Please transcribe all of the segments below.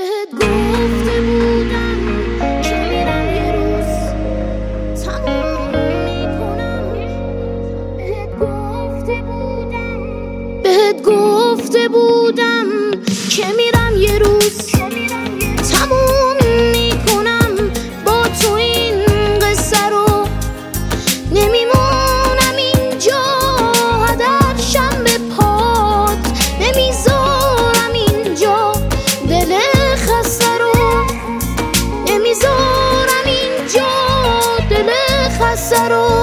بهت گفته بودم که میرم یه روز تموم میکنم. بهت گفته بودم که میرم یه روز تموم میکنم با تو این قصه رو. نمیمونم اینجا هدرشم به پات، نمیذارم اینجا دل خسته رو، نمیذارم اینجا دل خسته رو.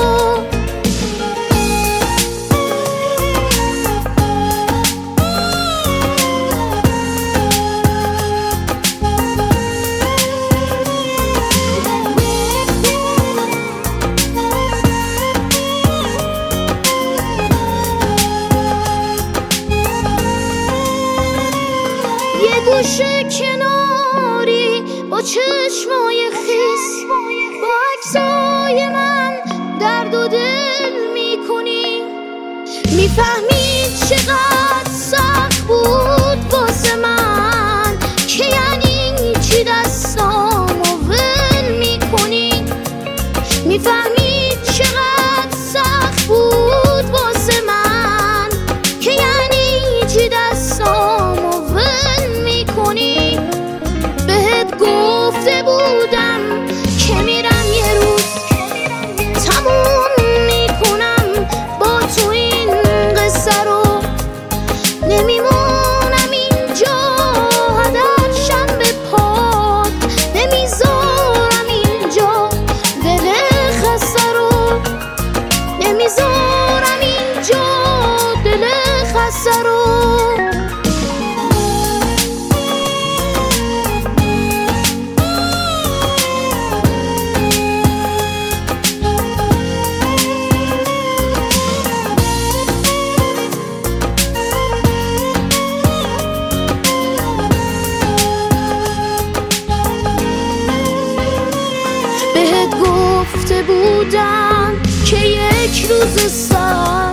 یه گوشه کناری با چشمای خیس، با عکسای من درد و دل میکنی. میفهمی چقدر سخت بود واسه من که یعنی چی دستامو ول میکنی. میفهمی چقدر سخت بود واسه من که یعنی چی دستامو ول میکنی. بهت گفته بودم که میرم یه روز تموم میکنم با تو این قصه رو. نمیمونم اینجا هدرشم به پات، نمیذارم اینجا دل خسته رو، نمیذارم اینجا دل خسته رو. بهت گفته بودم که یک روز سر